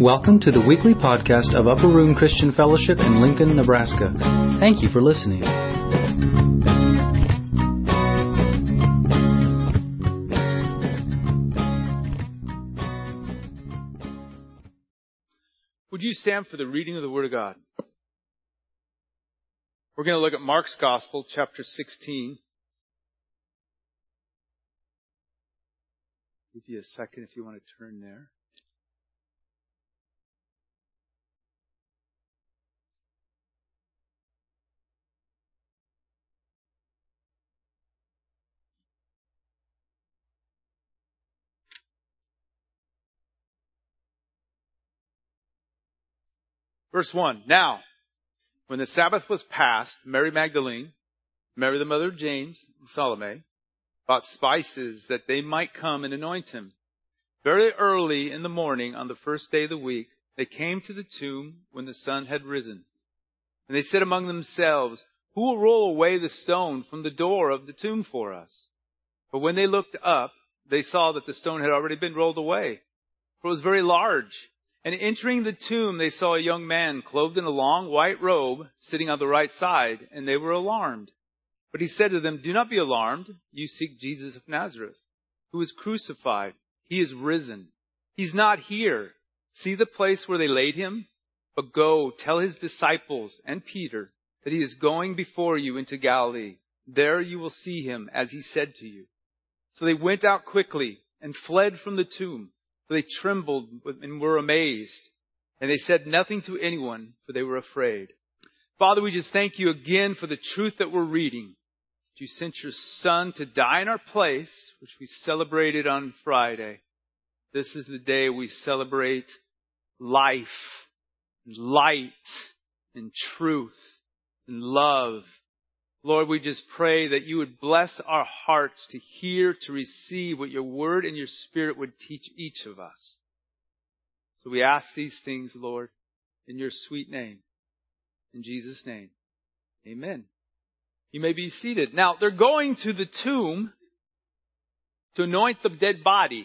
Welcome to the weekly podcast of Upper Room Christian Fellowship in Lincoln, Nebraska. Thank you for listening. Would you stand for the reading of the Word of God? We're going to look at Mark's Gospel, chapter 16. Give you a second if you want to turn there. Verse 1. Now, when the Sabbath was past, Mary Magdalene, Mary the mother of James, and Salome, bought spices that they might come and anoint him. Very early in the morning on the first day of the week, they came to the tomb when the sun had risen. And they said among themselves, "Who will roll away the stone from the door of the tomb for us?" But when they looked up, they saw that the stone had already been rolled away, for it was very large. And entering the tomb, they saw a young man clothed in a long white robe sitting on the right side, and they were alarmed. But he said to them, "Do not be alarmed. You seek Jesus of Nazareth, who was crucified. He is risen. He's not here. See the place where they laid him? But go, tell his disciples and Peter that he is going before you into Galilee. There you will see him as he said to you." So they went out quickly and fled from the tomb. For they trembled and were amazed. And they said nothing to anyone, for they were afraid. Father, we just thank you again for the truth that we're reading. You sent your Son to die in our place, which we celebrated on Friday. This is the day we celebrate life, and light, and truth, and love. Lord, we just pray that you would bless our hearts to hear, to receive what your word and your spirit would teach each of us. So we ask these things, Lord, in your sweet name. In Jesus' name, amen. You may be seated. Now, they're going to the tomb to anoint the dead body.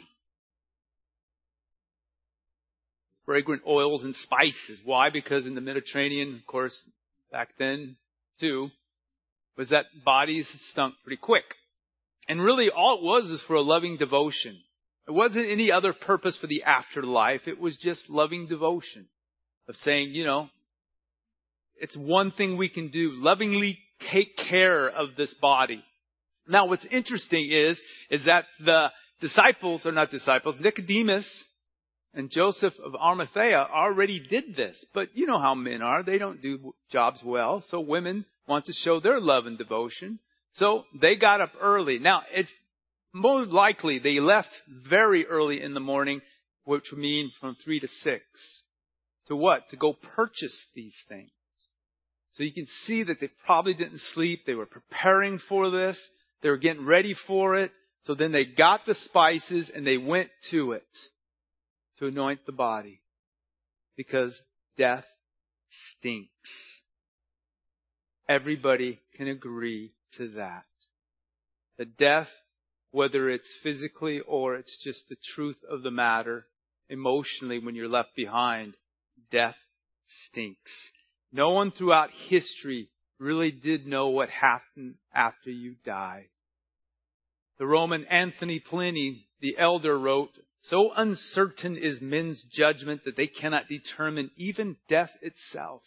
Fragrant oils and spices. Why? Because in the Mediterranean, of course, back then, too, was that bodies stunk pretty quick. And really all it was for a loving devotion. It wasn't any other purpose for the afterlife. It was just loving devotion. Of saying, it's one thing we can do. Lovingly take care of this body. Now what's interesting is that the Nicodemus and Joseph of Arimathea already did this. But you know how men are. They don't do jobs well. So women want to show their love and devotion. So they got up early. Now, it's more likely they left very early in the morning, which would mean from 3 to 6. To what? To go purchase these things. So you can see that they probably didn't sleep. They were preparing for this. They were getting ready for it. So then they got the spices and they went to it to anoint the body. Because death stinks. Everybody can agree to that. The death, whether it's physically or it's just the truth of the matter, emotionally when you're left behind, death stinks. No one throughout history really did know what happened after you died. The Roman Anthony Pliny, the elder, wrote, "So uncertain is men's judgment that they cannot determine even death itself."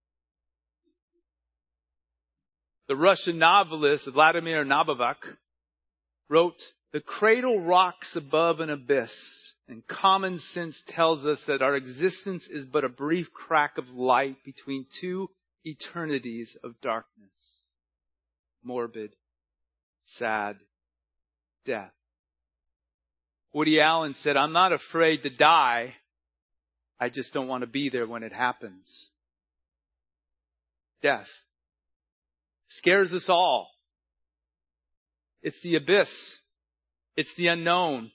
The Russian novelist Vladimir Nabokov wrote, "The cradle rocks above an abyss, and common sense tells us that our existence is but a brief crack of light between two eternities of darkness." Morbid, sad death. Woody Allen said, "I'm not afraid to die. I just don't want to be there when it happens." Death scares us all. It's the abyss. It's the unknown.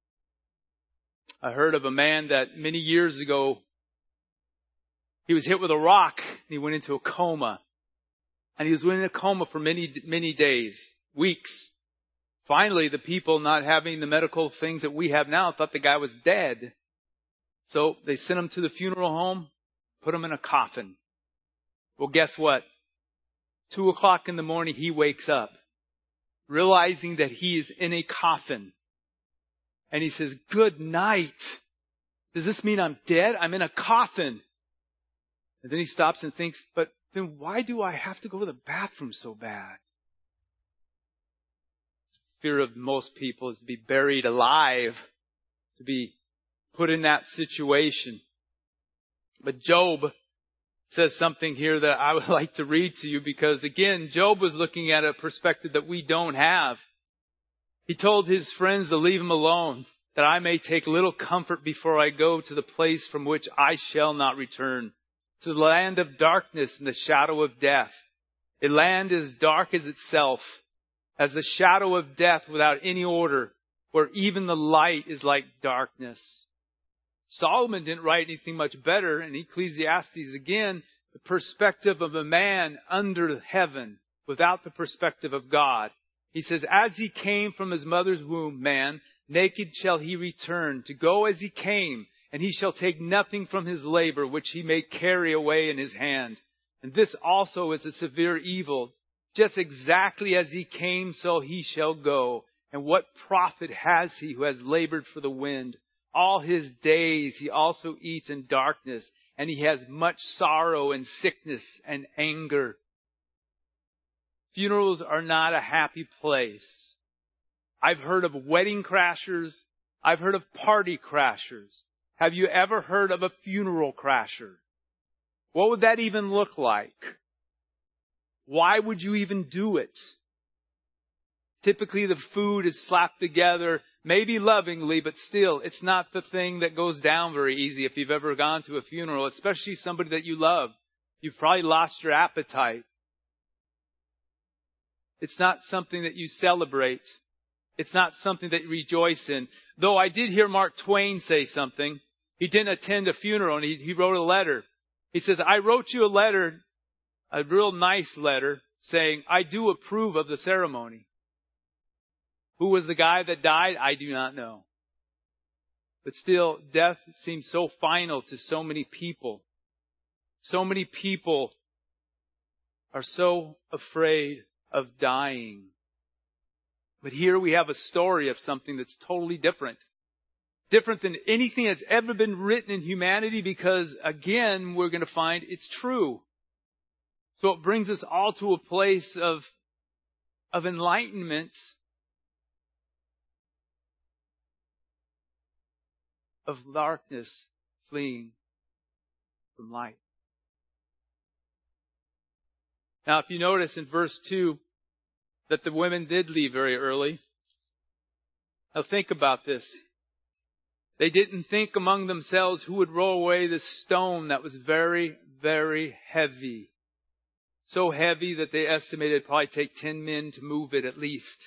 I heard of a man that many years ago, he was hit with a rock and he went into a coma. And he was in a coma for many days, weeks. Finally, the people not having the medical things that we have now thought the guy was dead. So they sent him to the funeral home, put him in a coffin. Well, guess what? 2 o'clock in the morning, he wakes up, realizing that he is in a coffin. And he says, "Good night. Does this mean I'm dead? I'm in a coffin." And then he stops and thinks, but then why do I have to go to the bathroom so bad? Fear of most people is to be buried alive, to be put in that situation. But Job says something here that I would like to read to you because, again, Job was looking at a perspective that we don't have. He told his friends to leave him alone, that I may take little comfort before I go to the place from which I shall not return, to the land of darkness and the shadow of death, a land as dark as itself, as the shadow of death without any order, where even the light is like darkness. Solomon didn't write anything much better in Ecclesiastes. Again, the perspective of a man under heaven without the perspective of God. He says, as he came from his mother's womb, man, naked shall he return, to go as he came, and he shall take nothing from his labor, which he may carry away in his hand. And this also is a severe evil. Just exactly as he came, so he shall go. And what profit has he who has labored for the wind? All his days he also eats in darkness, and he has much sorrow and sickness and anger. Funerals are not a happy place. I've heard of wedding crashers. I've heard of party crashers. Have you ever heard of a funeral crasher? What would that even look like? Why would you even do it? Typically the food is slapped together, maybe lovingly, but still, it's not the thing that goes down very easy if you've ever gone to a funeral, especially somebody that you love. You've probably lost your appetite. It's not something that you celebrate. It's not something that you rejoice in. Though I did hear Mark Twain say something. He didn't attend a funeral, and he wrote a letter. He says, I wrote you a letter, a real nice letter, saying, I do approve of the ceremony. Who was the guy that died? I do not know. But still, death seems so final to so many people. So many people are so afraid of dying. But here we have a story of something that's totally different. Different than anything that's ever been written in humanity because, again, we're going to find it's true. So it brings us all to a place of enlightenment, of darkness fleeing from light. Now, if you notice in verse 2 that the women did leave very early. Now think about this. They didn't think among themselves who would roll away the stone that was very, very heavy. So heavy that they estimated it'd probably take 10 men to move it at least.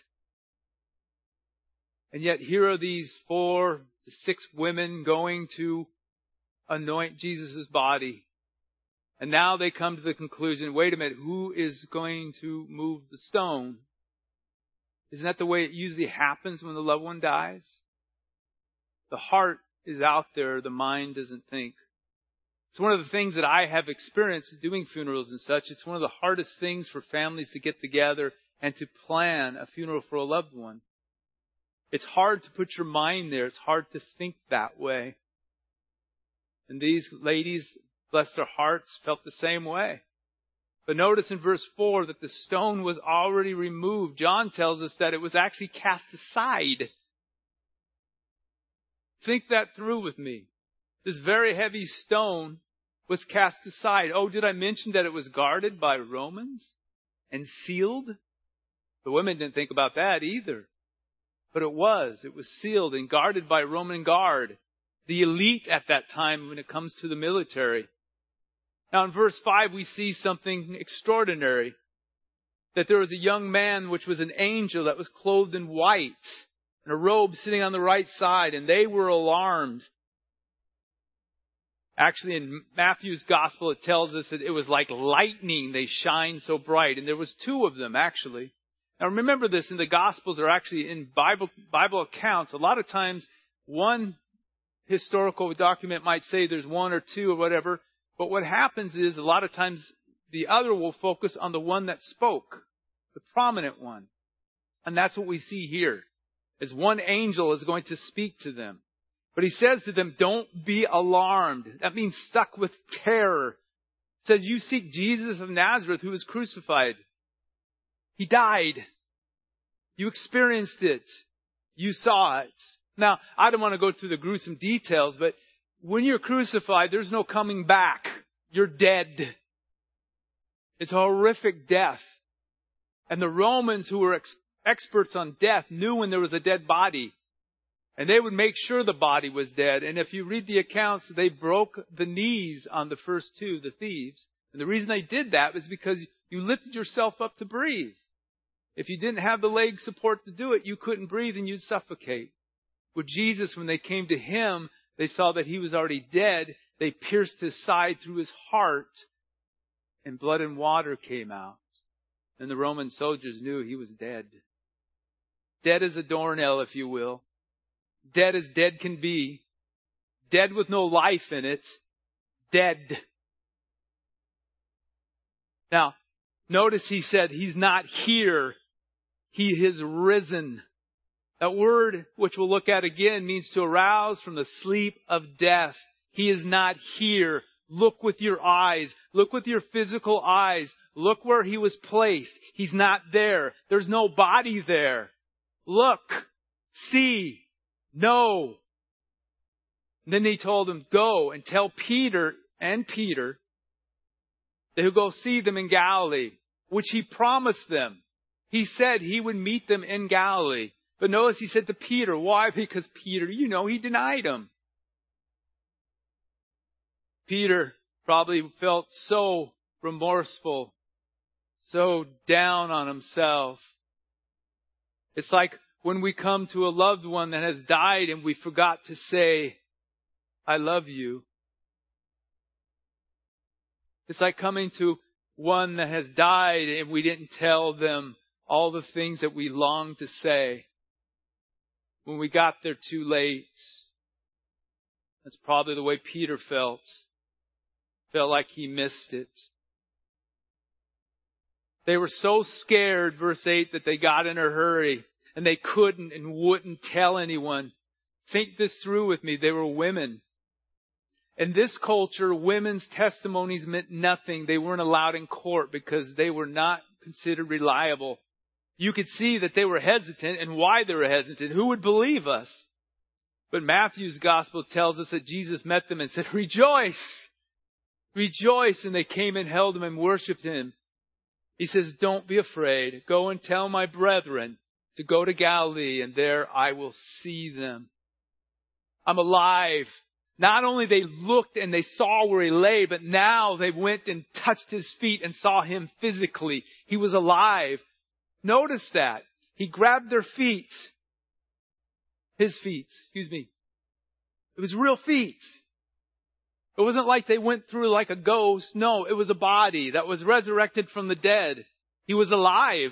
And yet here are these 4 to 6 women going to anoint Jesus' body. And now they come to the conclusion, wait a minute, who is going to move the stone? Isn't that the way it usually happens when the loved one dies? The heart is out there, the mind doesn't think. It's one of the things that I have experienced doing funerals and such. It's one of the hardest things for families to get together and to plan a funeral for a loved one. It's hard to put your mind there. It's hard to think that way. And these ladies, bless their hearts, felt the same way. But notice in verse 4 that the stone was already removed. John tells us that it was actually cast aside. Think that through with me. This very heavy stone was cast aside. Oh, did I mention that it was guarded by Romans and sealed? The women didn't think about that either. But it was. It was sealed and guarded by Roman guard. The elite at that time when it comes to the military. Now in verse 5 we see something extraordinary. That there was a young man which was an angel that was clothed in white. And a robe sitting on the right side. And they were alarmed. Actually in Matthew's gospel it tells us that it was like lightning. They shine so bright. And there was 2 of them actually. Now remember this, in the gospels or actually in Bible accounts, a lot of times one historical document might say there's one or two or whatever. But what happens is a lot of times the other will focus on the one that spoke, the prominent one. And that's what we see here, is one angel is going to speak to them. But he says to them, don't be alarmed. That means stuck with terror. It says, you seek Jesus of Nazareth who was crucified. He died. You experienced it. You saw it. Now, I don't want to go through the gruesome details, but when you're crucified, there's no coming back. You're dead. It's a horrific death. And the Romans, who were experts on death, knew when there was a dead body. And they would make sure the body was dead. And if you read the accounts, they broke the knees on the first two, the thieves. And the reason they did that was because you lifted yourself up to breathe. If you didn't have the leg support to do it, you couldn't breathe and you'd suffocate. With Jesus, when they came to him, they saw that he was already dead. They pierced his side through his heart, and blood and water came out. And the Roman soldiers knew he was dead. Dead as a doornail, if you will. Dead as dead can be. Dead with no life in it. Dead. Now, notice he said he's not here. He is risen. That word, which we'll look at again, means to arouse from the sleep of death. He is not here. Look with your eyes. Look with your physical eyes. Look where he was placed. He's not there. There's no body there. Look. See. Know. And then he told him, go and tell Peter that he'll go see them in Galilee, which he promised them. He said he would meet them in Galilee. But notice he said to Peter, why? Because Peter, he denied him. Peter probably felt so remorseful, so down on himself. It's like when we come to a loved one that has died and we forgot to say, I love you. It's like coming to one that has died and we didn't tell them all the things that we long to say. When we got there too late. That's probably the way Peter felt. Felt like he missed it. They were so scared, verse 8, that they got in a hurry and they couldn't and wouldn't tell anyone. Think this through with me. They were women. In this culture, women's testimonies meant nothing. They weren't allowed in court because they were not considered reliable. You could see that they were hesitant and why they were hesitant. Who would believe us? But Matthew's gospel tells us that Jesus met them and said, rejoice! Rejoice! And they came and held him and worshipped him. He says, don't be afraid. Go and tell my brethren to go to Galilee and there I will see them. I'm alive. Not only they looked and they saw where he lay, but now they went and touched his feet and saw him physically. He was alive. Notice that. He grabbed their feet. His feet, It was real feet. It wasn't like they went through like a ghost. No, it was a body that was resurrected from the dead. He was alive.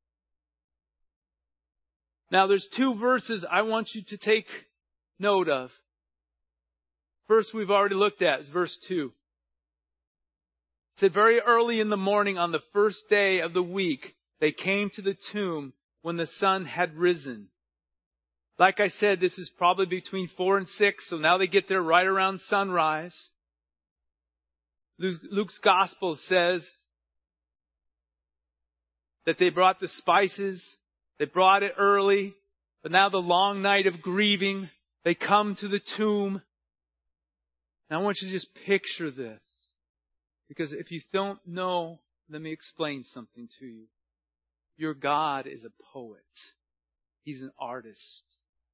Now there's two verses I want you to take note of. First we've already looked at is verse 2. It said, very early in the morning on the first day of the week, they came to the tomb when the sun had risen. Like I said, this is probably between 4 and 6, so now they get there right around sunrise. Luke's gospel says that they brought the spices, they brought it early, but now the long night of grieving, they come to the tomb. Now I want you to just picture this, because if you don't know, let me explain something to you. Your God is a poet. He's an artist.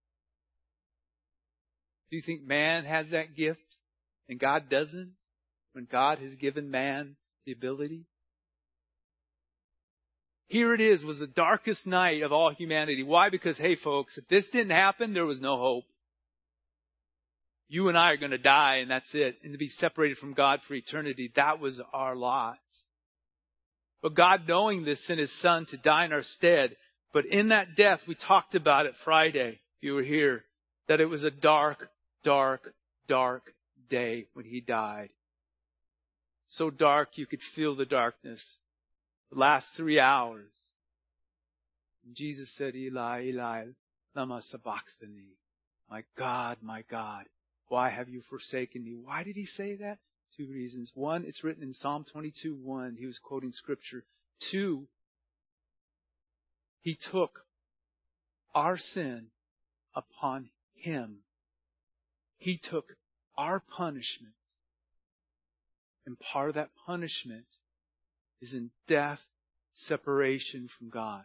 Do you think man has that gift and God doesn't? When God has given man the ability? Here it is, was the darkest night of all humanity. Why? Because, hey folks, if this didn't happen, there was no hope. You and I are going to die and that's it. And to be separated from God for eternity, that was our lot. But God, knowing this, sent His Son to die in our stead. But in that death, we talked about it Friday, if you were here, that it was a dark, dark dark day when He died. So dark you could feel the darkness. The last 3 hours. And Jesus said, Eli, Eli, lama sabachthani. My God, why have you forsaken me? Why did He say that? 2 reasons. 1, it's written in Psalm 22:1. He was quoting Scripture. 2, He took our sin upon Him. He took our punishment. And part of that punishment is in death, separation from God.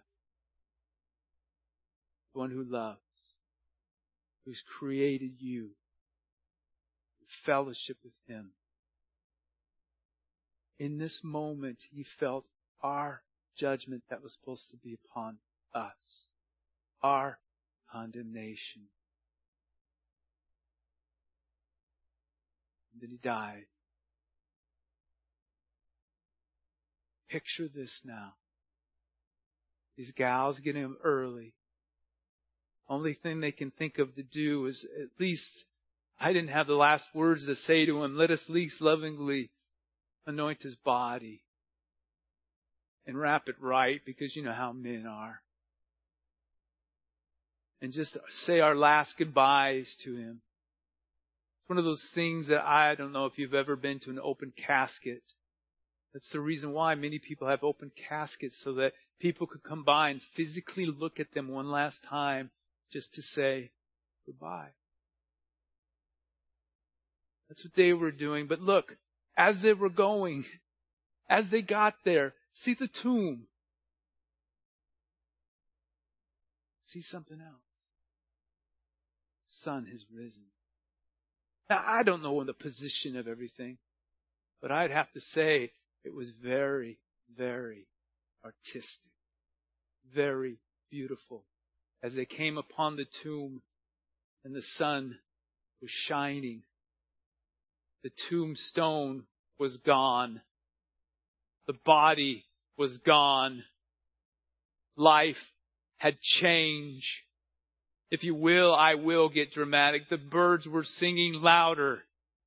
The one who loves, who's created you, fellowship with Him. In this moment, He felt our judgment that was supposed to be upon us. Our condemnation. And then He died. Picture this now. These gals getting Him early. Only thing they can think of to do is, at least, I didn't have the last words to say to Him. Let us at least lovingly anoint His body. And wrap it right, because you know how men are. And just say our last goodbyes to Him. It's one of those things that I don't know if you've ever been to an open casket. That's the reason why many people have open caskets, so that people could come by and physically look at them one last time just to say goodbye. That's what they were doing. But look, as they were going, as they got there, see the tomb. See something else. The sun has risen. Now, I don't know the position of everything, but I'd have to say it was very, very artistic. Very beautiful. As they came upon the tomb and the sun was shining, the tombstone was gone. The body was gone. Life had changed. If you will, I will get dramatic. The birds were singing louder.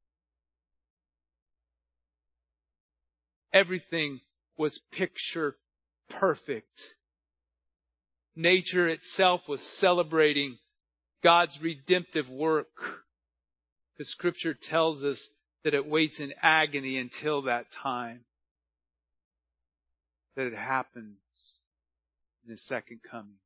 Everything was picture perfect. Nature itself was celebrating God's redemptive work. The Scripture tells us that it waits in agony until that time. That it happens in His second coming.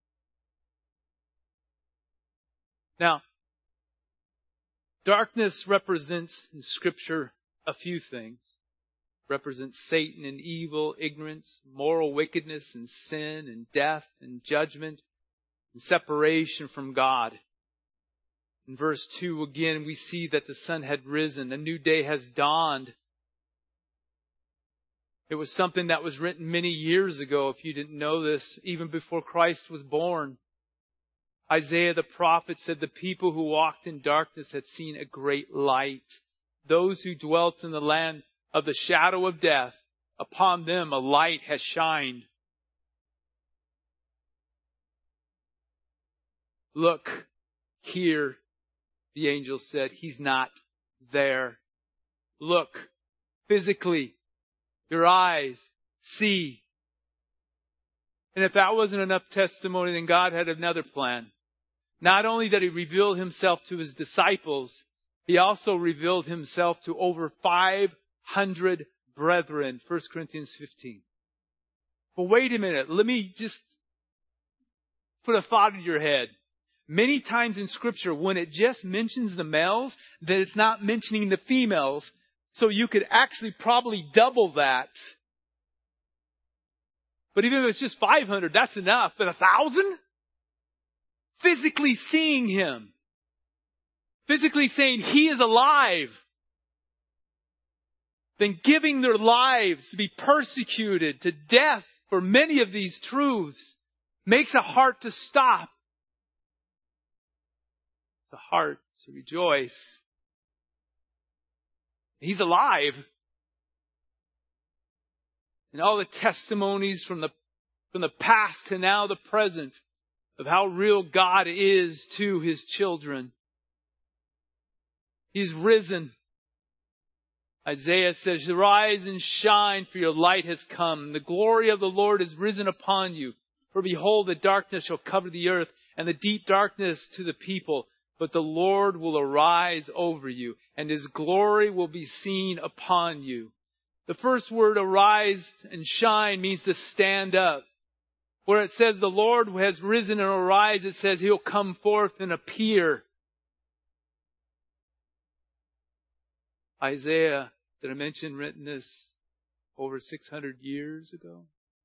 Now, darkness represents in Scripture a few things. Represents Satan and evil, ignorance, moral wickedness and sin and death and judgment and separation from God. In verse 2 again we see that the sun had risen. A new day has dawned. It was something that was written many years ago, if you didn't know this, even before Christ was born. Isaiah the prophet said the people who walked in darkness had seen a great light. Those who dwelt in the land of the shadow of death, upon them a light has shined. Look, here, the angel said, He's not there. Look, physically, your eyes see. And if that wasn't enough testimony, then God had another plan. Not only that He revealed Himself to His disciples, He also revealed Himself to over 500 brethren. 1 Corinthians 15. But wait a minute. Let me just put a thought in your head. Many times in Scripture, when it just mentions the males, that it's not mentioning the females. So you could actually probably double that. But even if it's just 500, that's enough. But 1,000? Physically seeing Him. Physically saying He is alive. Then giving their lives to be persecuted to death for many of these truths makes a heart to stop. The heart to rejoice. He's alive. And all the testimonies from the past to now the present of how real God is to His children. He's risen. Isaiah says, "Arise and shine, for your light has come. The glory of the Lord is risen upon you. For behold, the darkness shall cover the earth, and the deep darkness to the people. But the Lord will arise over you, and His glory will be seen upon you." The first word, arise and shine, means to stand up. Where it says the Lord has risen and arise, it says He'll come forth and appear. Isaiah, did I mention, written this over 600 years ago?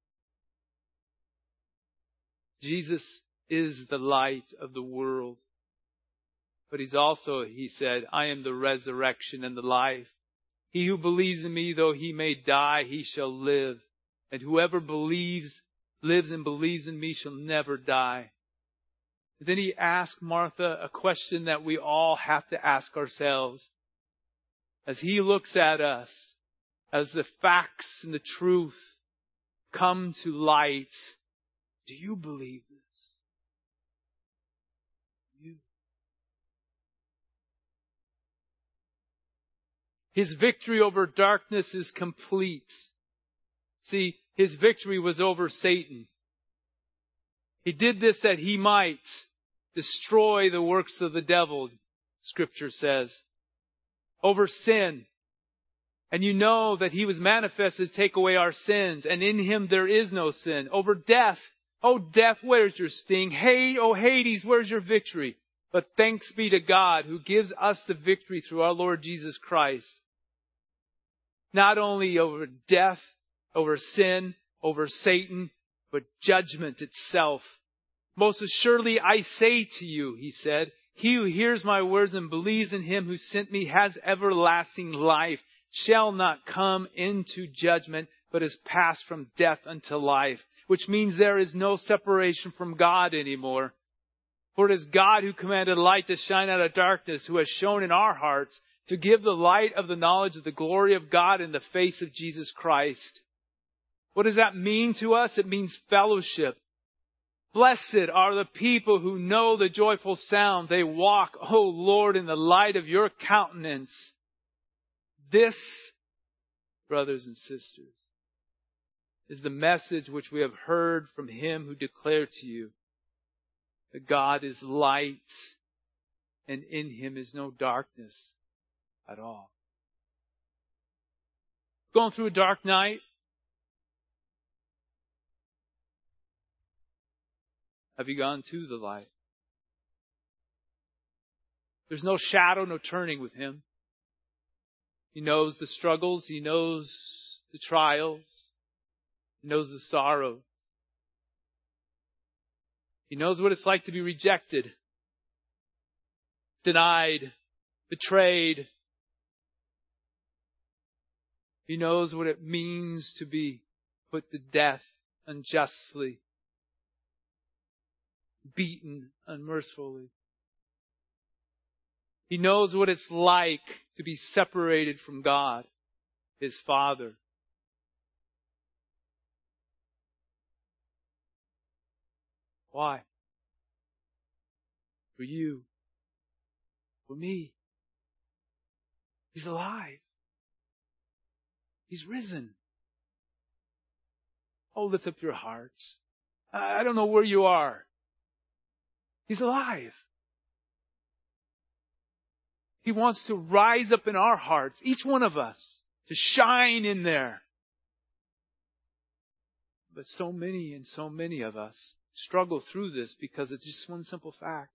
Jesus is the light of the world. But He's also, He said, "I am the resurrection and the life. He who believes in Me, though he may die, he shall live. And whoever lives and believes in Me shall never die." And then He asked Martha a question that we all have to ask ourselves. As He looks at us, as the facts and the truth come to light, do you believe this? You. His victory over darkness is complete. See, His victory was over Satan. He did this that He might destroy the works of the devil, Scripture says. Over sin. And you know that He was manifested to take away our sins, and in Him there is no sin. Over death. Oh, death, where's your sting? Hey, oh, Hades, where's your victory? But thanks be to God who gives us the victory through our Lord Jesus Christ. Not only over death, over sin, over Satan, but judgment itself. "Most assuredly I say to you," He said, "he who hears my words and believes in Him who sent Me has everlasting life, shall not come into judgment, but is passed from death unto life." Which means there is no separation from God anymore. For it is God who commanded light to shine out of darkness, who has shown in our hearts to give the light of the knowledge of the glory of God in the face of Jesus Christ. What does that mean to us? It means fellowship. Blessed are the people who know the joyful sound. They walk, O Lord, in the light of Your countenance. This, brothers and sisters, is the message which we have heard from Him who declared to you that God is light and in Him is no darkness at all. Going through a dark night? Have you gone to the light? There's no shadow, no turning with Him. He knows the struggles. He knows the trials. He knows the sorrow. He knows what it's like to be rejected, denied, betrayed. He knows what it means to be put to death unjustly, beaten unmercifully. He knows what it's like to be separated from God, His Father. Why? For you. For me. He's alive. He's risen. Oh, lift up your hearts. I don't know where you are. He's alive. He wants to rise up in our hearts, each one of us, to shine in there. But so many of us struggle through this because it's just one simple fact.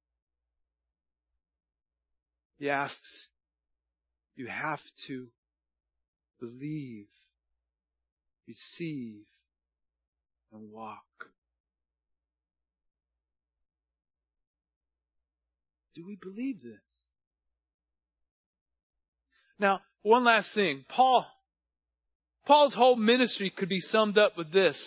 He asks, you have to believe, receive, and walk. Do we believe this? Now, one last thing. Paul's whole ministry could be summed up with this.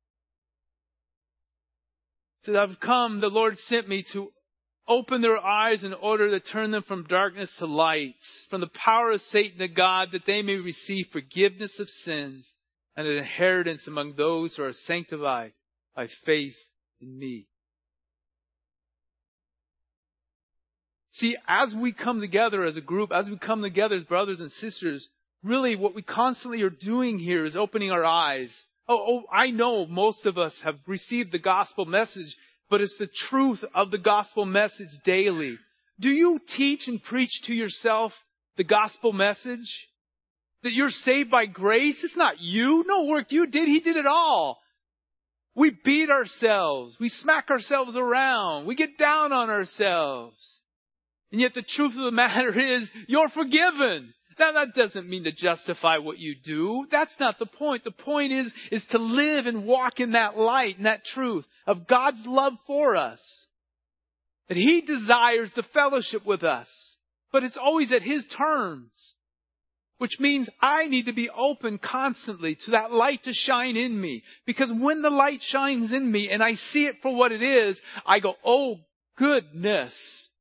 He said, I've come, the Lord sent me to open their eyes in order to turn them from darkness to light, from the power of Satan to God, that they may receive forgiveness of sins and an inheritance among those who are sanctified by faith in me. See, as we come together as a group, as we come together as brothers and sisters, really what we constantly are doing here is opening our eyes. I know most of us have received the gospel message, but it's the truth of the gospel message daily. Do you teach and preach to yourself the gospel message? That you're saved by grace? It's not you. No work you did. He did it all. We beat ourselves. We smack ourselves around. We get down on ourselves. And yet the truth of the matter is, you're forgiven. Now that doesn't mean to justify what you do. That's not the point. The point is to live and walk in that light and that truth of God's love for us. That He desires the fellowship with us. But it's always at His terms. Which means I need to be open constantly to that light to shine in me. Because when the light shines in me and I see it for what it is, I go, oh goodness.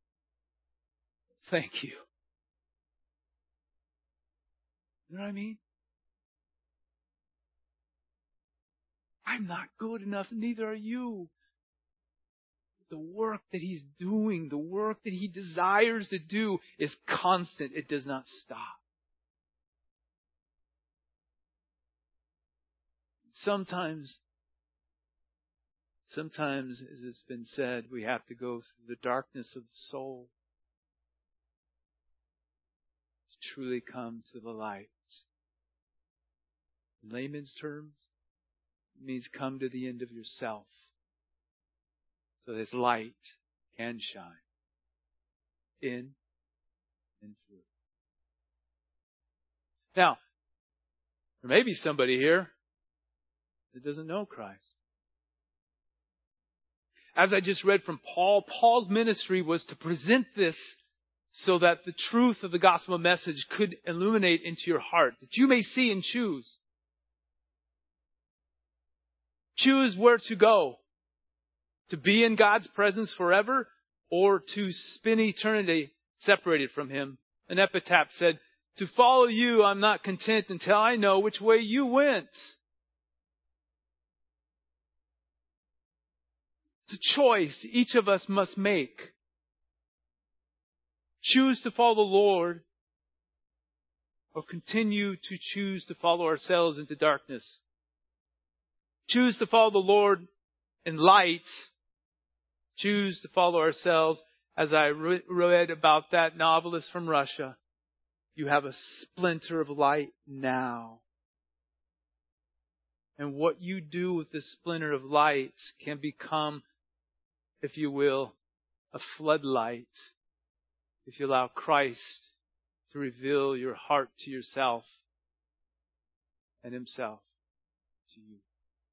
Thank you. You know what I mean? I'm not good enough, neither are you. The work that He's doing, the work that He desires to do is constant. It does not stop. Sometimes, as it's been said, we have to go through the darkness of the soul to truly come to the light. In layman's terms, it means come to the end of yourself so His light can shine in and through. Now, there may be somebody here that doesn't know Christ. As I just read from Paul, Paul's ministry was to present this so that the truth of the gospel message could illuminate into your heart, that you may see and choose. Choose where to go. To be in God's presence forever or to spend eternity separated from Him. An epitaph said, to follow you I'm not content until I know which way you went. It's a choice each of us must make. Choose to follow the Lord or continue to choose to follow ourselves into darkness. Choose to follow the Lord in light. Choose to follow ourselves. As I read about that novelist from Russia, you have a splinter of light now. And what you do with this splinter of light can become, if you will, a floodlight. If you allow Christ to reveal your heart to yourself and Himself to you.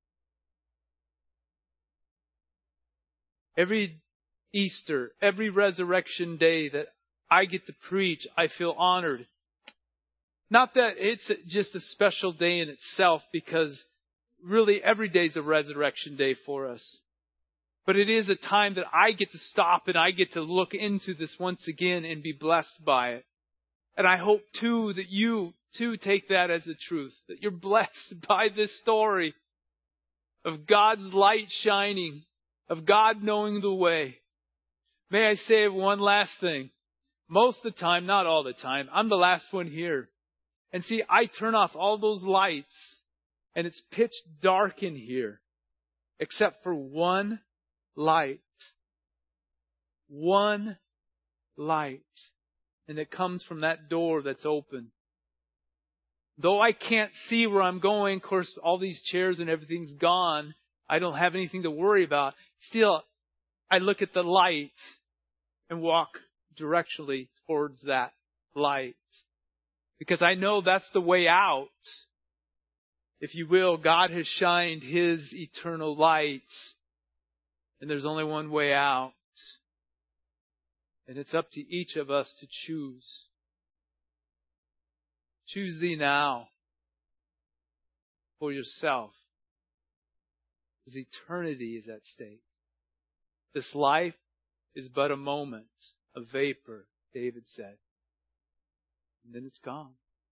Every Easter, every resurrection day that I get to preach, I feel honored. Not that it's just a special day in itself, because really every day is a resurrection day for us. But it is a time that I get to stop and I get to look into this once again and be blessed by it. And I hope too that you too take that as the truth, that you're blessed by this story of God's light shining, of God knowing the way. May I say one last thing? Most of the time, not all the time, I'm the last one here. And see, I turn off all those lights and it's pitch dark in here, except for one light. One light. And it comes from that door that's open. Though I can't see where I'm going, of course, all these chairs and everything's gone. I don't have anything to worry about. Still, I look at the light and walk directionally towards that light. Because I know that's the way out. If you will, God has shined His eternal light. And there's only one way out. And it's up to each of us to choose. Choose thee now for yourself. As eternity is at stake. This life is but a moment, a vapor, David said. And then it's gone.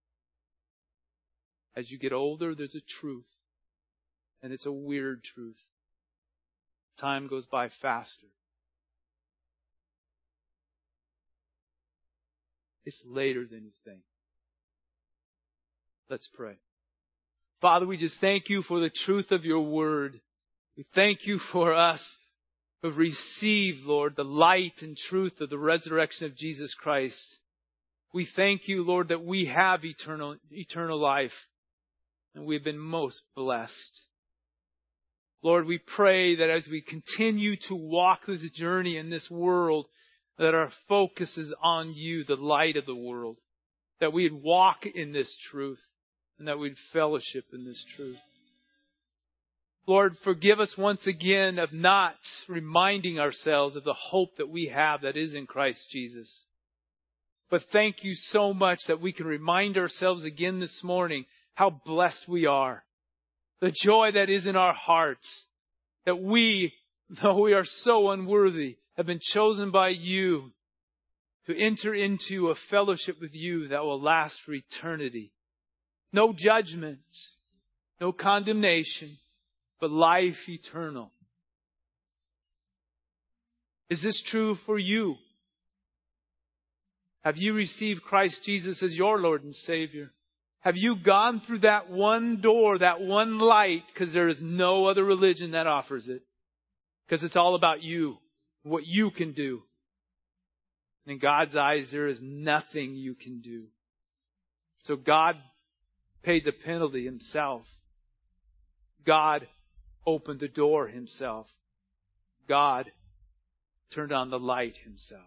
As you get older, there's a truth. And it's a weird truth. Time goes by faster. It's later than you think. Let's pray. Father, we just thank you for the truth of your word. We thank you for us who have received, Lord, the light and truth of the resurrection of Jesus Christ. We thank you, Lord, that we have eternal life, and we've been most blessed. Lord, we pray that as we continue to walk this journey in this world, that our focus is on you, the light of the world, that we'd walk in this truth, and that we'd fellowship in this truth. Lord, forgive us once again of not reminding ourselves of the hope that we have that is in Christ Jesus. But thank you so much that we can remind ourselves again this morning how blessed we are. The joy that is in our hearts, that we, though we are so unworthy, have been chosen by you to enter into a fellowship with you that will last for eternity. No judgment, no condemnation, but life eternal. Is this true for you? Have you received Christ Jesus as your Lord and Savior? Have you gone through that one door, that one light, because there is no other religion that offers it? Because it's all about you, what you can do. And in God's eyes, there is nothing you can do. So God paid the penalty Himself. God opened the door Himself. God turned on the light Himself.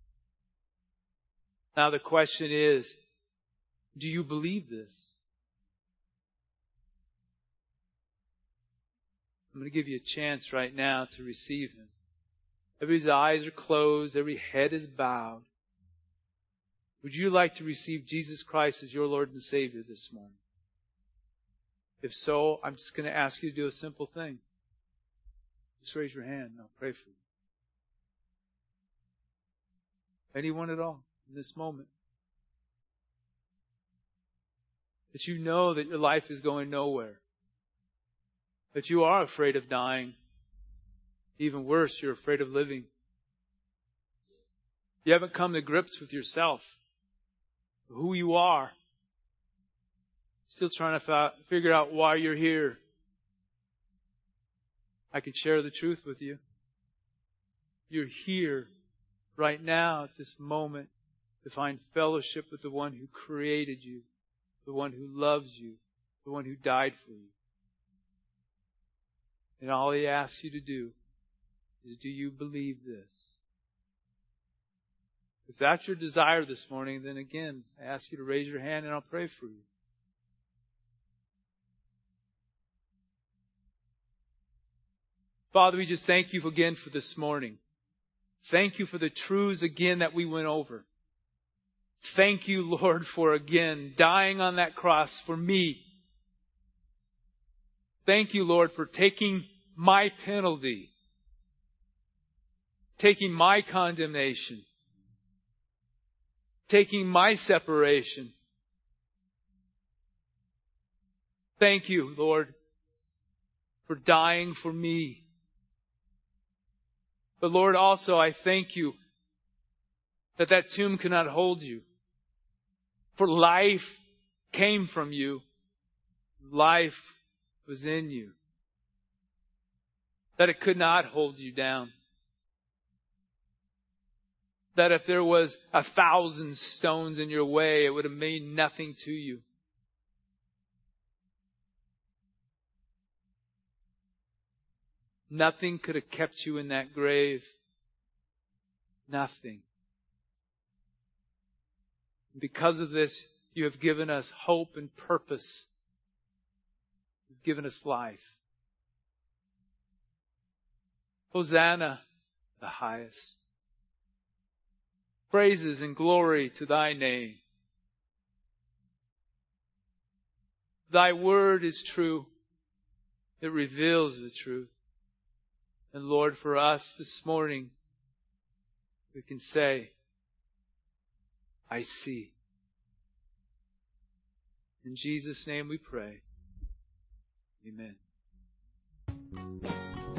Now the question is, do you believe this? I'm going to give you a chance right now to receive Him. Everybody's eyes are closed. Every head is bowed. Would you like to receive Jesus Christ as your Lord and Savior this morning? If so, I'm just going to ask you to do a simple thing. Just raise your hand and I'll pray for you. Anyone at all in this moment? That you know that your life is going nowhere. That you are afraid of dying. Even worse, you're afraid of living. You haven't come to grips with yourself, who you are. Still trying to figure out why you're here. I can share the truth with you. You're here right now at this moment to find fellowship with the one who created you, the one who loves you, the one who died for you. And all He asks you to do is, do you believe this? If that's your desire this morning, then again, I ask you to raise your hand and I'll pray for you. Father, we just thank you again for this morning. Thank you for the truths again that we went over. Thank you, Lord, for again dying on that cross for me. Thank you, Lord, for taking my penalty, taking my condemnation, taking my separation. Thank you, Lord, for dying for me. But Lord, also I thank you that that tomb cannot hold you. For life came from you. Life was in you. That it could not hold you down. That if there was 1,000 stones in your way, it would have made nothing to you. Nothing could have kept you in that grave. Nothing. Because of this, you have given us hope and purpose. You've given us life. Hosanna, the highest. Praises and glory to Thy name. Thy word is true. It reveals the truth. And Lord, for us this morning, we can say, I see. In Jesus' name we pray. Amen.